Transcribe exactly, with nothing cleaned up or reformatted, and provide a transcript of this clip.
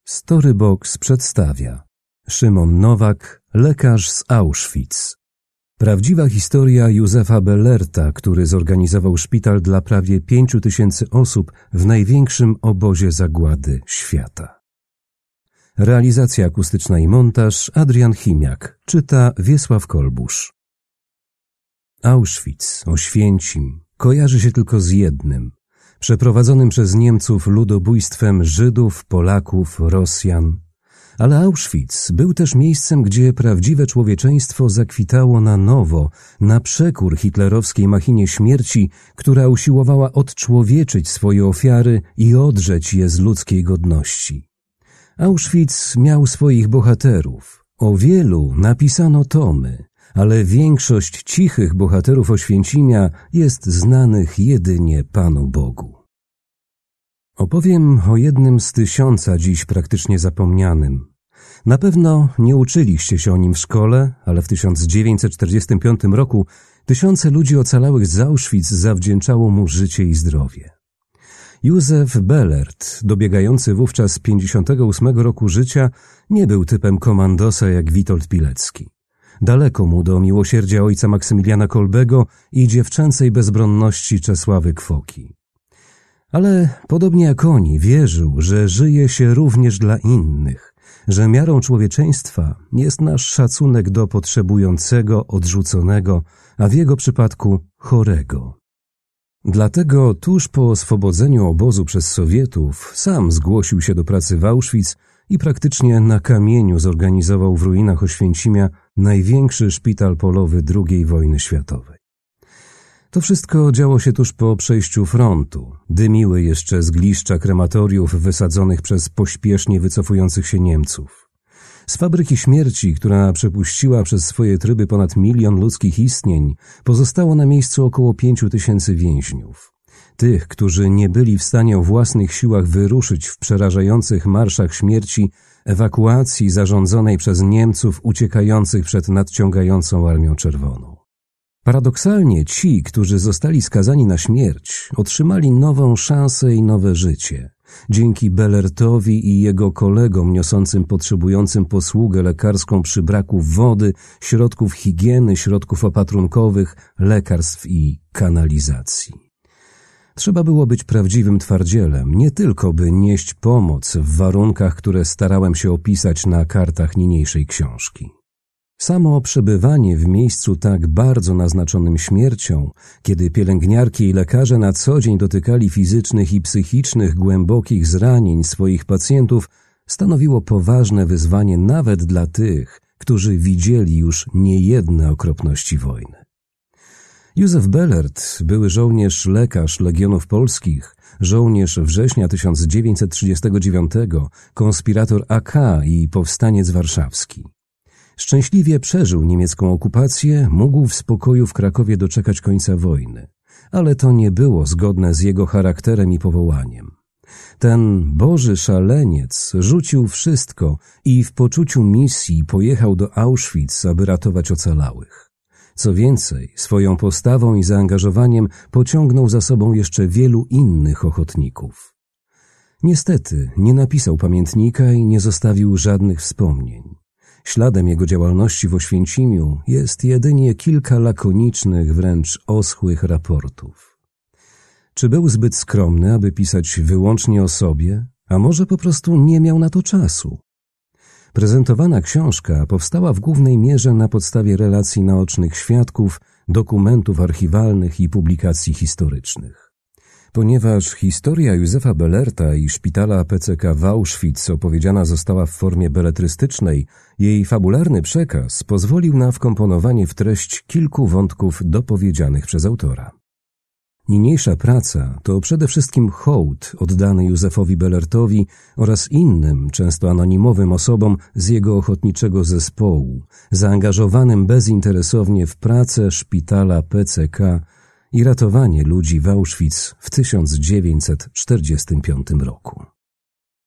Storybox przedstawia Szymon Nowak, lekarz z Auschwitz. Prawdziwa historia Józefa Bellerta, który zorganizował szpital dla prawie pięciu tysięcy osób w największym obozie zagłady świata. Realizacja akustyczna i montaż Adrian Chimiak, czyta Wiesław Kolbusz. Auschwitz, Oświęcim, kojarzy się tylko z jednym, przeprowadzonym przez Niemców ludobójstwem Żydów, Polaków, Rosjan. Ale Auschwitz był też miejscem, gdzie prawdziwe człowieczeństwo zakwitało na nowo, na przekór hitlerowskiej machinie śmierci, która usiłowała odczłowieczyć swoje ofiary i odrzeć je z ludzkiej godności. Auschwitz miał swoich bohaterów. O wielu napisano tomy, ale większość cichych bohaterów Oświęcimia jest znanych jedynie Panu Bogu. Opowiem o jednym z tysiąca dziś praktycznie zapomnianym. Na pewno nie uczyliście się o nim w szkole, ale w tysiąc dziewięćset czterdziestym piątym roku tysiące ludzi ocalałych z Auschwitz zawdzięczało mu życie i zdrowie. Józef Bellert, dobiegający wówczas pięćdziesiątego ósmego roku życia, nie był typem komandosa jak Witold Pilecki. Daleko mu do miłosierdzia ojca Maksymiliana Kolbego i dziewczęcej bezbronności Czesławy Kwoki. Ale podobnie jak oni wierzył, że żyje się również dla innych, że miarą człowieczeństwa jest nasz szacunek do potrzebującego, odrzuconego, a w jego przypadku chorego. Dlatego tuż po oswobodzeniu obozu przez Sowietów sam zgłosił się do pracy w Auschwitz i praktycznie na kamieniu zorganizował w ruinach Oświęcimia największy szpital polowy drugiej wojny światowej. To wszystko działo się tuż po przejściu frontu. Dymiły jeszcze zgliszcza krematoriów wysadzonych przez pośpiesznie wycofujących się Niemców. Z fabryki śmierci, która przepuściła przez swoje tryby ponad milion ludzkich istnień, pozostało na miejscu około pięciu tysięcy więźniów. Tych, którzy nie byli w stanie o własnych siłach wyruszyć w przerażających marszach śmierci, ewakuacji zarządzonej przez Niemców uciekających przed nadciągającą Armią Czerwoną. Paradoksalnie ci, którzy zostali skazani na śmierć, otrzymali nową szansę i nowe życie. Dzięki Bellertowi i jego kolegom niosącym potrzebującym posługę lekarską przy braku wody, środków higieny, środków opatrunkowych, lekarstw i kanalizacji. Trzeba było być prawdziwym twardzielem, nie tylko by nieść pomoc w warunkach, które starałem się opisać na kartach niniejszej książki. Samo przebywanie w miejscu tak bardzo naznaczonym śmiercią, kiedy pielęgniarki i lekarze na co dzień dotykali fizycznych i psychicznych głębokich zranień swoich pacjentów, stanowiło poważne wyzwanie nawet dla tych, którzy widzieli już niejedne okropności wojny. Józef Bellert, były żołnierz, lekarz Legionów Polskich, żołnierz września tysiąc dziewięćset trzydziestego dziewiątego, konspirator A K i powstaniec warszawski. Szczęśliwie przeżył niemiecką okupację, mógł w spokoju w Krakowie doczekać końca wojny, ale to nie było zgodne z jego charakterem i powołaniem. Ten boży szaleniec rzucił wszystko i w poczuciu misji pojechał do Auschwitz, aby ratować ocalałych. Co więcej, swoją postawą i zaangażowaniem pociągnął za sobą jeszcze wielu innych ochotników. Niestety nie napisał pamiętnika i nie zostawił żadnych wspomnień. Śladem jego działalności w Oświęcimiu jest jedynie kilka lakonicznych, wręcz oschłych raportów. Czy był zbyt skromny, aby pisać wyłącznie o sobie, a może po prostu nie miał na to czasu? Prezentowana książka powstała w głównej mierze na podstawie relacji naocznych świadków, dokumentów archiwalnych i publikacji historycznych. Ponieważ historia Józefa Bellerta i szpitala P C K w Auschwitz opowiedziana została w formie beletrystycznej, jej fabularny przekaz pozwolił na wkomponowanie w treść kilku wątków dopowiedzianych przez autora. Niniejsza praca to przede wszystkim hołd oddany Józefowi Bellertowi oraz innym, często anonimowym osobom z jego ochotniczego zespołu, zaangażowanym bezinteresownie w pracę szpitala P C K i ratowanie ludzi w Auschwitz w tysiąc dziewięćset czterdziestym piątym roku.